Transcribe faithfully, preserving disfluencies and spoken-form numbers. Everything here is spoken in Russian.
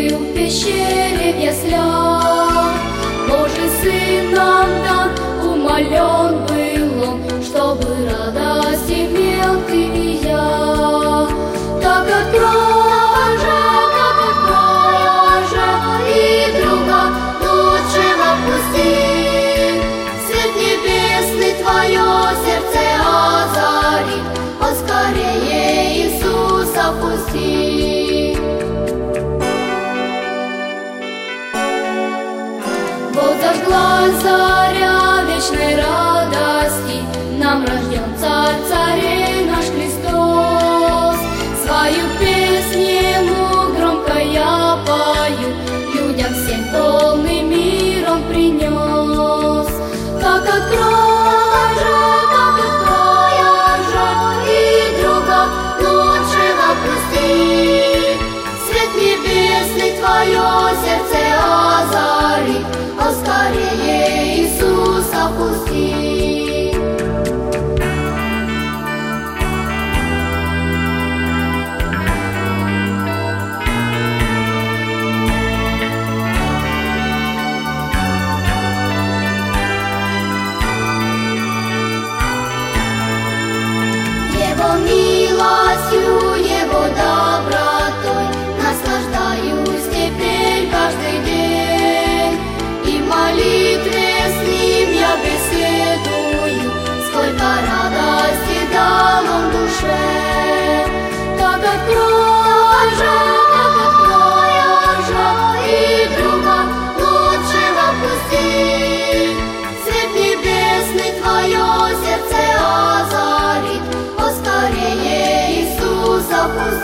Ты в пещере в яслях, Божий Сын нам дан, умолен был Он, чтобы радость имел ты и я. Так открой же, так открой же, и друга лучшего пусти. Свет небесный твое сердце озарит, поскорее Иисуса пусти. Вот зажглась заря вечной радости, нам рожден Царь царей наш Христос. Свою песнь Ему громко я пою, людям всем полный мир Он принес. Так открой же, так открой же, и друга лучшего пусти. Свет небесный твое сердце озарит, поскорее Иисуса пусти. Его милостью, Его добротой наслаждаюсь теперь каждый день. И в молитве с Ним я беседую, сколько радости дал Он душе. Так открой же, так открой же, и друга лучшего пусти. Свет небесный твое сердце озарит, поскорее Иисуса пусти.